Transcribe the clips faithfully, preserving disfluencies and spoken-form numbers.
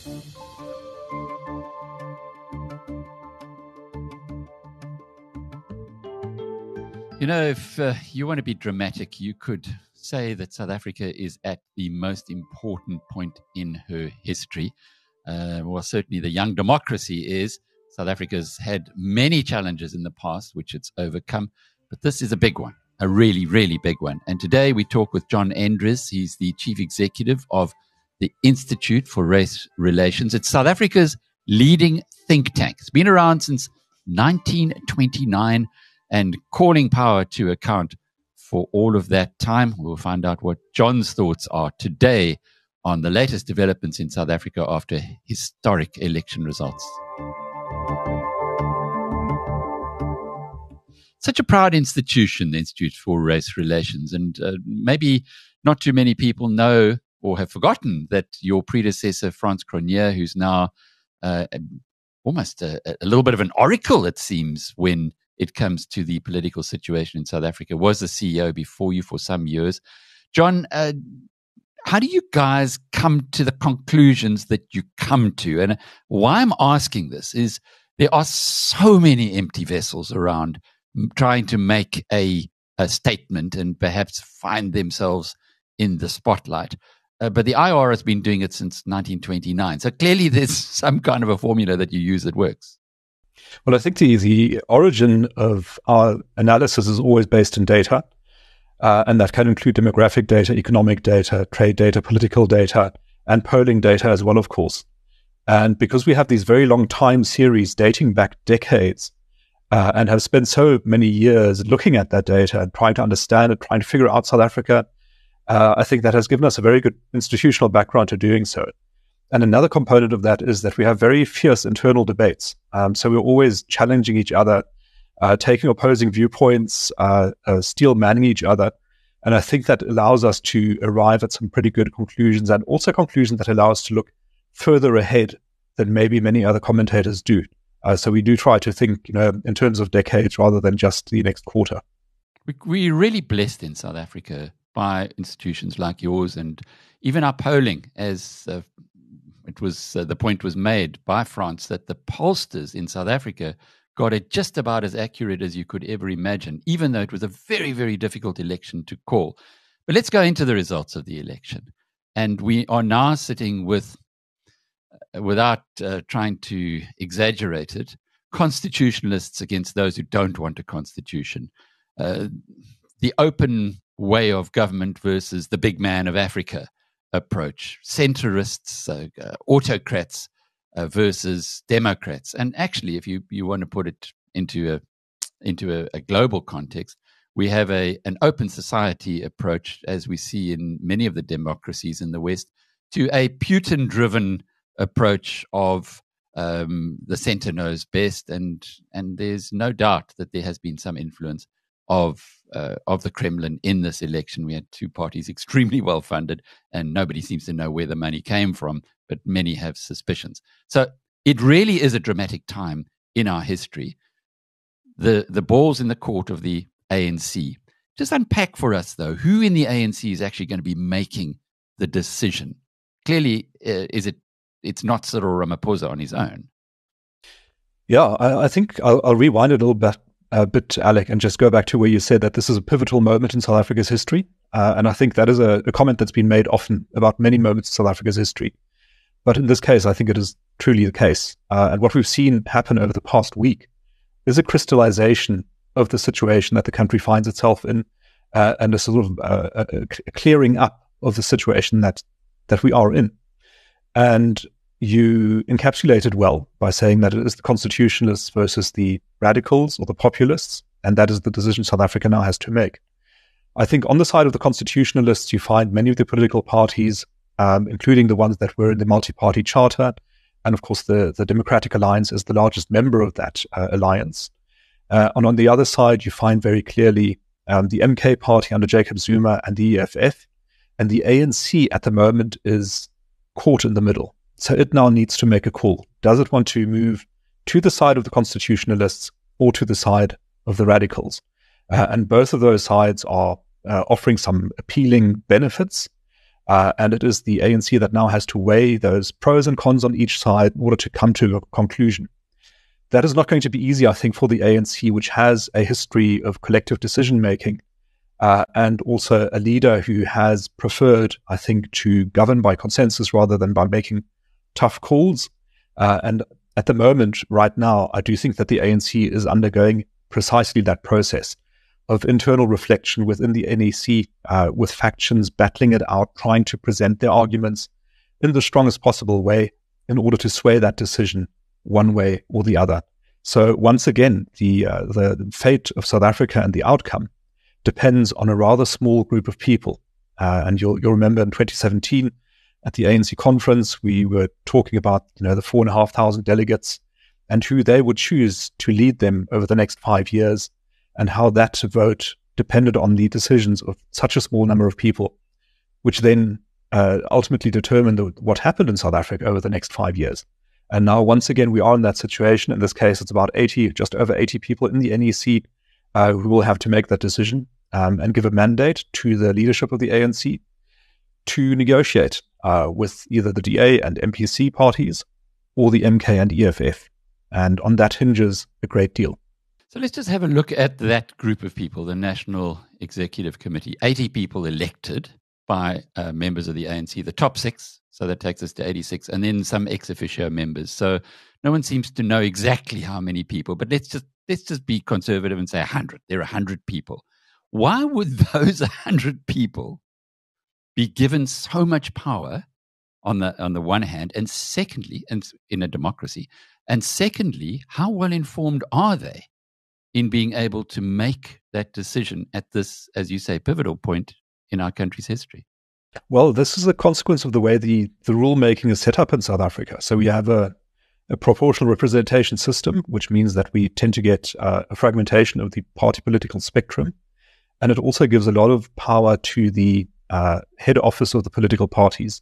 You know, if uh, you want to be dramatic, you could say that South Africa is at the most important point in her history. Uh, well, certainly the young democracy is. South Africa's had many challenges in the past, which it's overcome. But this is a big one, a really, really big one. And today we talk with John Endres. He's the chief executive of the Institute for Race Relations. It's South Africa's leading think tank. It's been around since nineteen twenty-nine. And calling power to account for all of that time. We'll find out what John's thoughts are today on the latest developments in South Africa after historic election results. Such a proud institution, the Institute for Race Relations, and uh, maybe not too many people know or have forgotten that your predecessor, Frans Cronje, who's now uh, almost a, a little bit of an oracle, it seems, when it comes to the political situation in South Africa, was the C E O before you for some years. John, uh, how do you guys come to the conclusions that you come to? And why I'm asking this is there are so many empty vessels around trying to make a, a statement and perhaps find themselves in the spotlight. Uh, but the I R has been doing it since nineteen twenty-nine. So clearly there's some kind of a formula that you use that works. Well, I think the, the origin of our analysis is always based in data, uh, and that can include demographic data, economic data, trade data, political data, and polling data as well, of course. And because we have these very long time series dating back decades, uh, and have spent so many years looking at that data and trying to understand it, trying to figure out South Africa, uh, I think that has given us a very good institutional background to doing so. And another component of that is that we have very fierce internal debates. Um, so we're always challenging each other, uh, taking opposing viewpoints, uh, uh, steel manning each other. And I think that allows us to arrive at some pretty good conclusions, and also conclusions that allow us to look further ahead than maybe many other commentators do. Uh, so we do try to think, you know, in terms of decades rather than just the next quarter. We, we're really blessed in South Africa by institutions like yours, and even our polling, as uh, It was uh, the point was made by France that the pollsters in South Africa got it just about as accurate as you could ever imagine, even though it was a very, very difficult election to call. But let's go into the results of the election. And we are now sitting with, uh, without uh, trying to exaggerate it, constitutionalists against those who don't want a constitution. Uh, the open way of government versus the big man of Africa approach, centrists, uh, uh, autocrats uh, versus democrats. And actually, if you, you want to put it into a into a, a global context, we have a an open society approach, as we see in many of the democracies in the West, to a Putin-driven approach of um, the center knows best. And and there's no doubt that there has been some influence of uh, of the Kremlin in this election. We had two parties extremely well funded, and nobody seems to know where the money came from, but many have suspicions. So it really is a dramatic time in our history. The the ball's in the court of the A N C. Just unpack for us, though, who in the A N C is actually going to be making the decision. Clearly, uh, is it? It's not Cyril Ramaphosa on his own. Yeah, I, I think I'll, I'll rewind it a little bit. A bit, Alec, and just go back to where you said that this is a pivotal moment in South Africa's history. Uh, and I think that is a, a comment that's been made often about many moments in South Africa's history. But in this case, I think it is truly the case. Uh, and what we've seen happen over the past week is a crystallization of the situation that the country finds itself in, uh, and a sort of uh, a, a clearing up of the situation that, that we are in. And you encapsulated well by saying that it is the constitutionalists versus the radicals or the populists, and that is the decision South Africa now has to make. I think on the side of the constitutionalists, you find many of the political parties, um, including the ones that were in the multi-party charter, and of course the, the Democratic Alliance is the largest member of that uh, alliance. Uh, and on the other side, you find very clearly um, the M K party under Jacob Zuma and the E F F, and the A N C at the moment is caught in the middle. So it now needs to make a call. Does it want to move to the side of the constitutionalists or to the side of the radicals? Uh, and both of those sides are uh, offering some appealing benefits. Uh, and it is the A N C that now has to weigh those pros and cons on each side in order to come to a conclusion. That is not going to be easy, I think, for the A N C, which has a history of collective decision-making uh, and also a leader who has preferred, I think, to govern by consensus rather than by making tough calls. Uh, and at the moment, right now, I do think that the A N C is undergoing precisely that process of internal reflection within the N E C, uh, with factions battling it out, trying to present their arguments in the strongest possible way in order to sway that decision one way or the other. So once again, the uh, the fate of South Africa and the outcome depends on a rather small group of people. Uh, and you'll you'll remember in twenty seventeen at the A N C conference, we were talking about you know the four and a half thousand delegates and who they would choose to lead them over the next five years, and how that vote depended on the decisions of such a small number of people, which then uh, ultimately determined the, what happened in South Africa over the next five years. And now, once again, we are in that situation. In this case, it's about eighty, just over eighty people in the N E C uh, who will have to make that decision um, and give a mandate to the leadership of the A N C to negotiate uh, with either the D A and M P C parties or the M K and E F F. And on that hinges a great deal. So let's just have a look at that group of people, the National Executive Committee, eighty people elected by uh, members of the A N C, the top six. So that takes us to eighty-six, and then some ex officio members. So no one seems to know exactly how many people, but let's just let's just be conservative and say one hundred. There are one hundred people. Why would those one hundred people be given so much power on the on the one hand, and secondly, and in a democracy, and secondly, how well informed are they in being able to make that decision at this, as you say, pivotal point in our country's history? Well, this is a consequence of the way the, the rulemaking is set up in South Africa. So we have a, a proportional representation system, which means that we tend to get uh, a fragmentation of the party political spectrum. And it also gives a lot of power to the uh, head office of the political parties.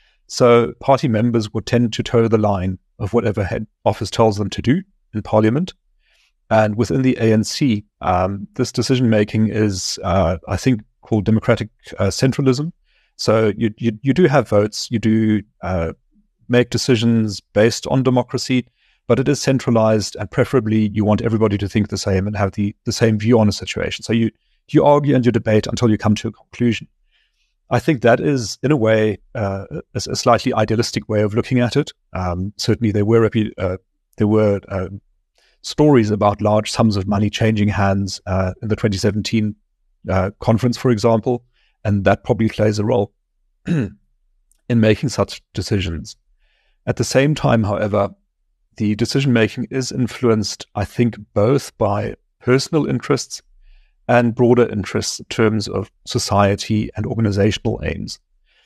So party members would tend to toe the line of whatever head office tells them to do in parliament. And within the A N C, um, this decision-making is, uh, I think, called democratic uh, centralism. So you, you you do have votes, you do uh, make decisions based on democracy, but it is centralized, and preferably you want everybody to think the same and have the, the same view on a situation. So you, you argue and you debate until you come to a conclusion. I think that is, in a way, uh, a, a slightly idealistic way of looking at it. Um, certainly there were uh, there were uh, stories about large sums of money changing hands uh, in the twenty seventeen uh, conference, for example, and that probably plays a role in making such decisions. At the same time, however, the decision-making is influenced, I think, both by personal interests and broader interests in terms of society and organizational aims.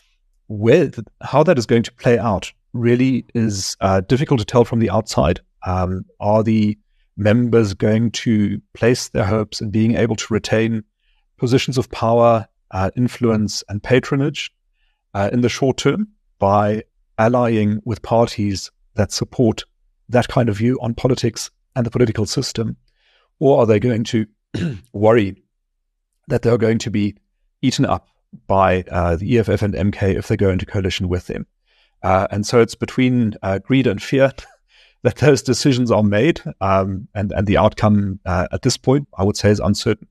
Where, how that is going to play out really is uh, difficult to tell from the outside. Um, are the members going to place their hopes in being able to retain positions of power, uh, influence, and patronage uh, in the short term by allying with parties that support that kind of view on politics and the political system? Or are they going to worry that they're going to be eaten up by uh, the E F F and M K if they go into coalition with them? Uh, and so it's between uh, greed and fear that those decisions are made, um, and, and the outcome uh, at this point, I would say, is uncertain.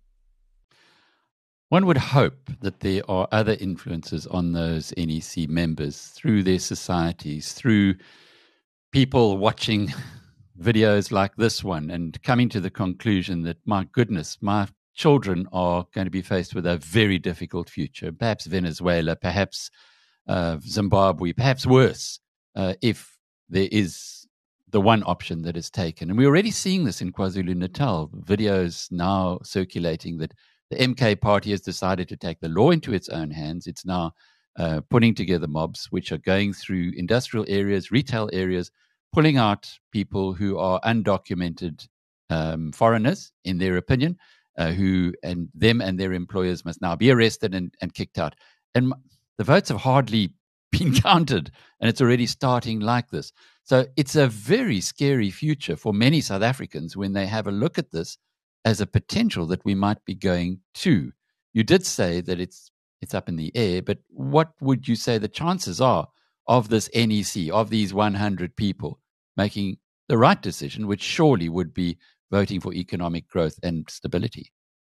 One would hope that there are other influences on those N E C members through their societies, through people watching videos like this one and coming to the conclusion that, my goodness, my children are going to be faced with a very difficult future, perhaps Venezuela, perhaps uh, Zimbabwe, perhaps worse, uh, if there is the one option that is taken. And we're already seeing this in KwaZulu-Natal. Videos now circulating that the M K party has decided to take the law into its own hands. It's now uh, putting together mobs which are going through industrial areas, retail areas, pulling out people who are undocumented um, foreigners, in their opinion, uh, who and them and their employers must now be arrested and, and kicked out. And the votes have hardly been counted, and it's already starting like this. So it's a very scary future for many South Africans when they have a look at this as a potential that we might be going to. You did say that it's it's up in the air. But what would you say the chances are of this N E C, of these one hundred people making the right decision, which surely would be voting for economic growth and stability?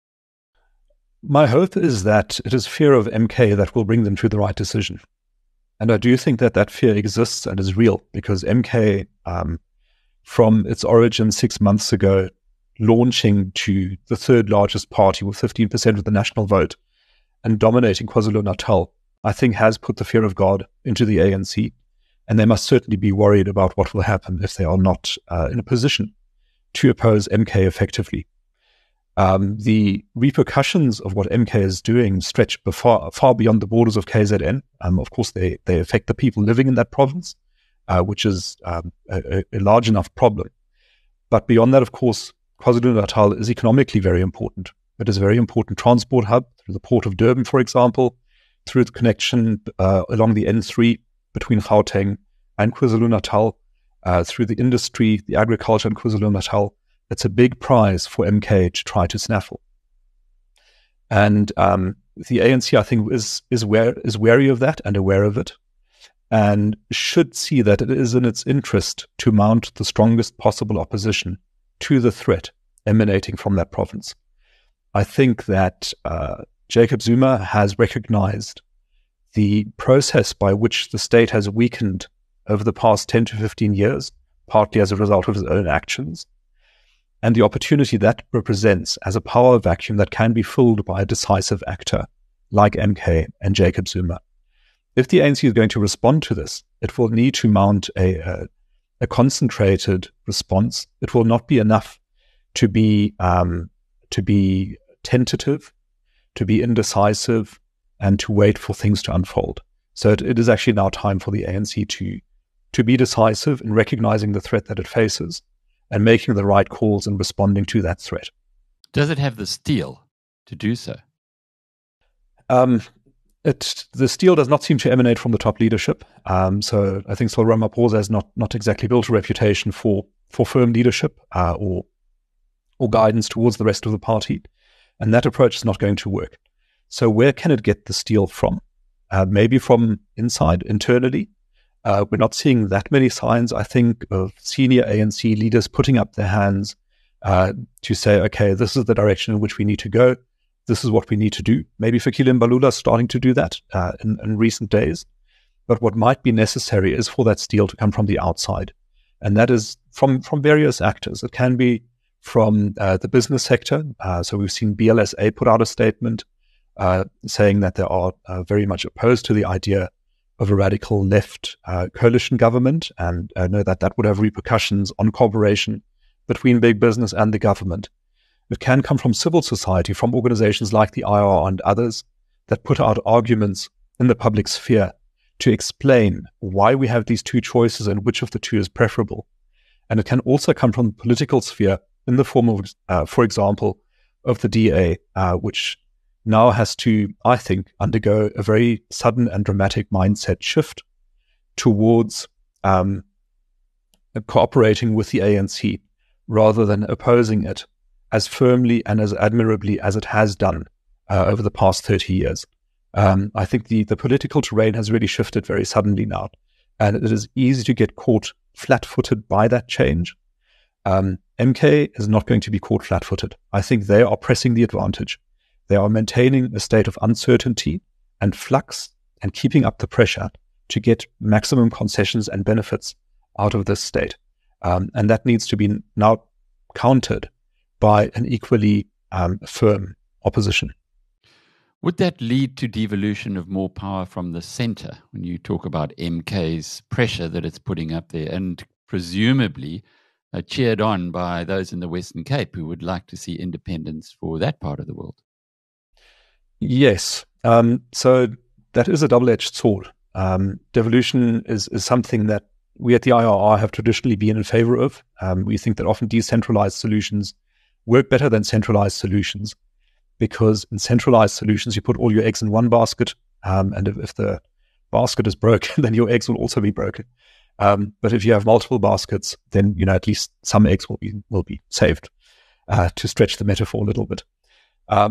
My hope is that it is fear of M K that will bring them to the right decision. And I do think that that fear exists and is real, because M K, um, from its origin six months ago, launching to the third largest party with fifteen percent of the national vote and dominating KwaZulu-Natal, I think has put the fear of God into the A N C. And they must certainly be worried about what will happen if they are not uh, in a position to oppose M K effectively. Um, the repercussions of what M K is doing stretch far, far beyond the borders of K Z N. Um, of course, they, they affect the people living in that province, uh, which is um, a, a large enough problem. But beyond that, of course, KwaZulu-Natal is economically very important. It is a very important transport hub through the port of Durban, for example, through the connection uh, along the N three between Gauteng and KwaZulu-Natal, uh, through the industry, the agriculture in KwaZulu-Natal. It's a big prize for M K to try to snaffle. And um, the A N C, I think, is is, ware, is wary of that and aware of it, and should see that it is in its interest to mount the strongest possible opposition to the threat emanating from that province. I think that uh, Jacob Zuma has recognized the process by which the state has weakened over the past ten to fifteen years, partly as a result of his own actions, and the opportunity that represents as a power vacuum that can be filled by a decisive actor like M K and Jacob Zuma. If the A N C is going to respond to this, it will need to mount a, a, a concentrated response. It will not be enough to be um, to be tentative, to be indecisive, and to wait for things to unfold. So it, it is actually now time for the A N C to to be decisive in recognizing the threat that it faces and making the right calls and responding to that threat. Does it have the steel to do so? Um, it, the steel does not seem to emanate from the top leadership. Um, so I think Cyril Ramaphosa has not, not exactly built a reputation for, for firm leadership uh, or, or guidance towards the rest of the party. And that approach is not going to work. So where can it get the steel from? Uh, maybe from inside, internally. Uh, we're not seeing that many signs, I think, of senior A N C leaders putting up their hands uh, to say, okay, this is the direction in which we need to go. This is what we need to do. Maybe Fikile Mbalula is starting to do that uh, in, in recent days. But what might be necessary is for that steel to come from the outside. And that is from, from various actors. It can be from uh, the business sector. Uh, so we've seen B L S A put out a statement uh, saying that they are uh, very much opposed to the idea of a radical left uh, coalition government, and I know that that would have repercussions on cooperation between big business and the government. It can come from civil society, from organizations like the I R and others that put out arguments in the public sphere to explain why we have these two choices and which of the two is preferable. And it can also come from the political sphere in the form of, uh, for example, of the D A, uh, which now has to, I think, undergo a very sudden and dramatic mindset shift towards um, cooperating with the A N C rather than opposing it as firmly and as admirably as it has done uh, over the past thirty years. Um, I think the, the political terrain has really shifted very suddenly now, and it is easy to get caught flat-footed by that change. Um, M K is not going to be caught flat-footed. I think they are pressing the advantage. They are maintaining a state of uncertainty and flux and keeping up the pressure to get maximum concessions and benefits out of this state. Um, and that needs to be now countered by an equally um, firm opposition. Would that lead to devolution of more power from the center when you talk about M K's pressure that it's putting up there, and presumably uh, cheered on by those in the Western Cape who would like to see independence for that part of the world? Yes. Um, so that is a double-edged sword. Um, devolution is, is something that we at the I R R have traditionally been in favor of. Um, we think that often decentralized solutions work better than centralized solutions, because in centralized solutions, you put all your eggs in one basket, um, and if, if the basket is broken, then your eggs will also be broken. Um, but if you have multiple baskets, then, you know, at least some eggs will be will be saved, uh, to stretch the metaphor a little bit. Um,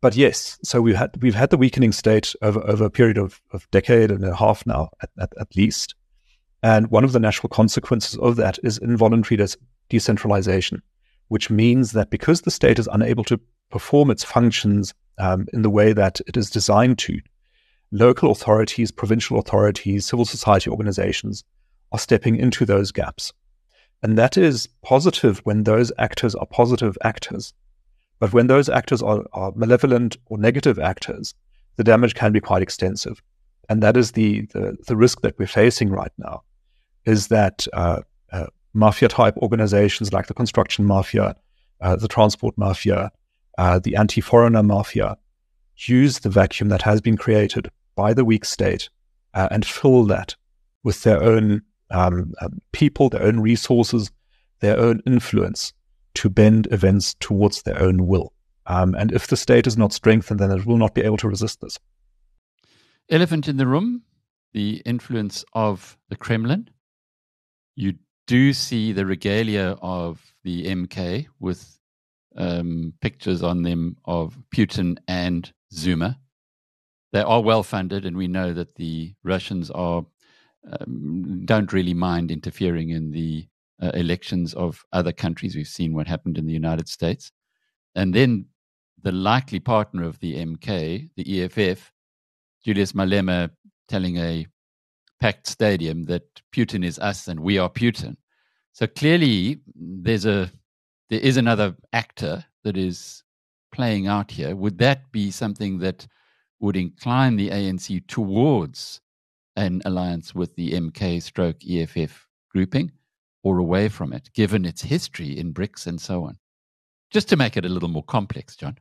but yes, so we've had we've had the weakening state over, over a period of a decade and a half now, at, at, at least. And one of the natural consequences of that is involuntary des- decentralization, which means that because the state is unable to perform its functions um, in the way that it is designed to, local authorities, provincial authorities, civil society organizations are stepping into those gaps. And that is positive when those actors are positive actors. But when those actors are, are malevolent or negative actors, the damage can be quite extensive. And that is the, the, the risk that we're facing right now, is that uh, uh, mafia-type organizations like the construction mafia, uh, the transport mafia, uh, the anti-foreigner mafia, use the vacuum that has been created by the weak state uh, and fill that with their own um, um, people, their own resources, their own influence to bend events towards their own will. Um, and if the state is not strengthened, then it will not be able to resist this. Elephant in the room, the influence of the Kremlin. You do see the regalia of the M K with um, pictures on them of Putin and Zuma. They are well funded, and we know that the Russians are um, don't really mind interfering in the uh, elections of other countries. We've seen what happened in the United States. And then the likely partner of the M K, the E F F, Julius Malema, telling a packed stadium that Putin is us and we are Putin. So clearly there's a there is another actor that is playing out here. Would that be something that would incline the A N C towards an alliance with the M K stroke E F F grouping, or away from it, given its history in BRICS and so on? Just to make it a little more complex, John.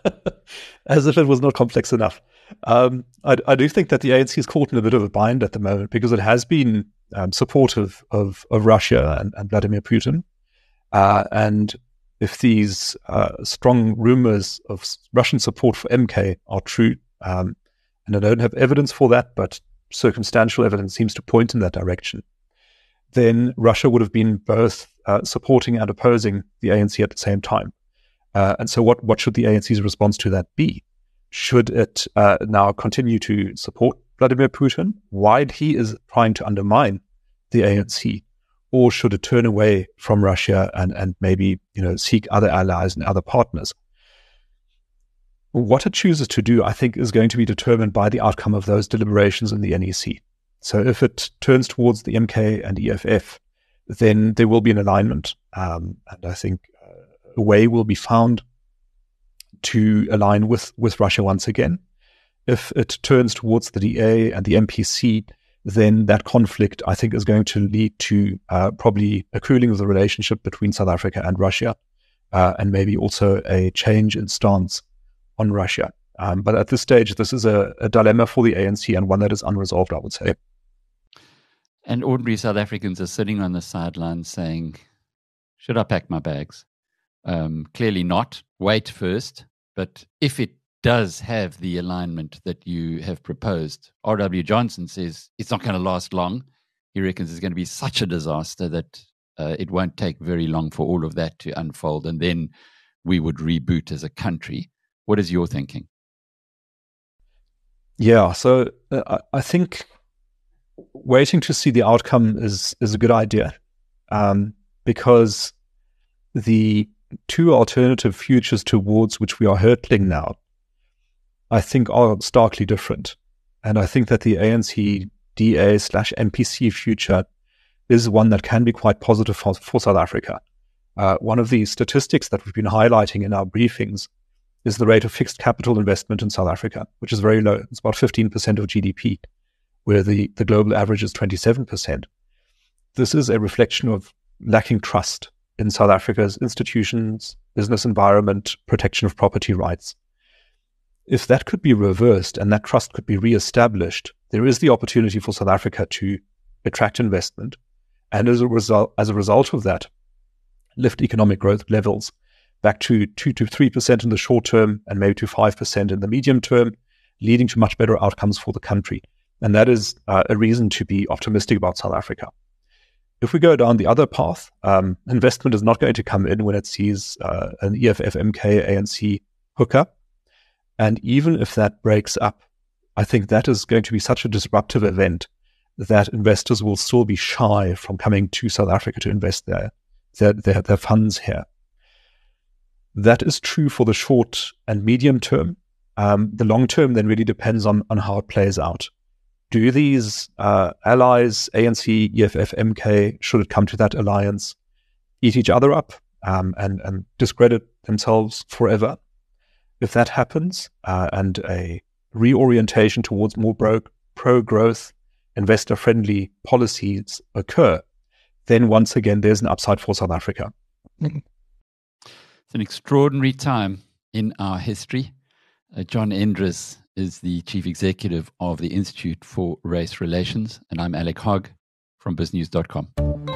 As if it was not complex enough. Um, I, I do think that the A N C is caught in a bit of a bind at the moment, because it has been um, supportive of, of Russia and, and Vladimir Putin. Uh, and if these uh, strong rumors of Russian support for M K are true, um, and I don't have evidence for that, but circumstantial evidence seems to point in that direction, then Russia would have been both uh, supporting and opposing the A N C at the same time. Uh, and so what, what should the A N C's response to that be? Should it uh, now continue to support Vladimir Putin while he is trying to undermine the A N C? Or should it turn away from Russia and, and maybe, you know, seek other allies and other partners? What it chooses to do, I think, is going to be determined by the outcome of those deliberations in the N E C. So if it turns towards the M K and E F F, then there will be an alignment. Um, and I think uh, a way will be found to align with, with Russia once again. If it turns towards the D A and the M P C, then that conflict, I think, is going to lead to uh, probably a cooling of the relationship between South Africa and Russia, uh, and maybe also a change in stance on Russia. Um, but at this stage, this is a, a dilemma for the A N C, and one that is unresolved, I would say. And ordinary South Africans are sitting on the sidelines saying, should I pack my bags? Um, clearly not. Wait first. But if it does have the alignment that you have proposed, R W Johnson says it's not going to last long. He reckons it's going to be such a disaster that uh, it won't take very long for all of that to unfold, and then we would reboot as a country. What is your thinking? Yeah, so uh, I think waiting to see the outcome is is a good idea, um, because the two alternative futures towards which we are hurtling now, I think, are starkly different. And I think that the A N C D A slash M P C future is one that can be quite positive for, for South Africa. Uh, one of the statistics that we've been highlighting in our briefings is the rate of fixed capital investment in South Africa, which is very low. It's about fifteen percent of G D P, where the, the global average is twenty-seven percent. This is a reflection of lacking trust in South Africa's institutions, business environment, protection of property rights. If that could be reversed and that trust could be reestablished, there is the opportunity for South Africa to attract investment, and as a result, as a result of that, lift economic growth levels back to two to three percent in the short term and maybe to five percent in the medium term, leading to much better outcomes for the country. And that is uh, a reason to be optimistic about South Africa. If we go down the other path, um, investment is not going to come in when it sees uh, an E F F, M K, A N C hookup. And even if that breaks up, I think that is going to be such a disruptive event that investors will still be shy from coming to South Africa to invest their, their, their, their funds here. That is true for the short and medium term. Um, the long term then really depends on, on how it plays out. Do these uh, allies, A N C, E F F, M K, should it come to that alliance, eat each other up um, and, and discredit themselves forever? If that happens uh, and a reorientation towards more bro- pro-growth, investor-friendly policies occur, then once again there's an upside for South Africa. It's an extraordinary time in our history. Uh, John Endres is the Chief Executive of the Institute for Race Relations, and I'm Alec Hogg from biz news dot com.